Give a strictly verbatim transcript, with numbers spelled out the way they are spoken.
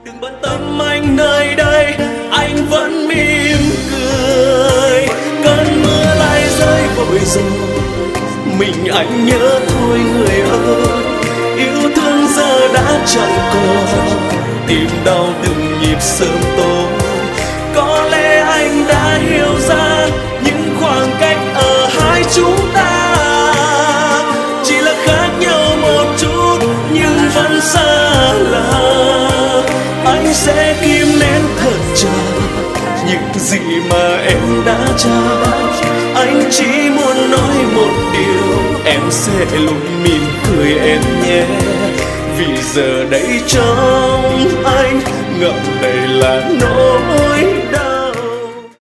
Đừng bận tâm anh nơi đây, anh vẫn mỉm cười. Cơn mưa lại rơi vội rồi, mình anh nhớ thôi người ơi. Yêu thương giờ đã chẳng còn, tim đau từng nhịp sớm tối. Có lẽ anh đã hiểu ra những khoảng cách ở hai chúng ta chỉ là khác nhau một chút nhưng vẫn xa lạ. Anh sẽ kìm nén thật chặt những gì mà em đã trao. Anh chỉ muốn nói một điều, em sẽ luôn mỉm cười em nhé. Vì giờ đây trong anh ngậm đầy là nỗi đau.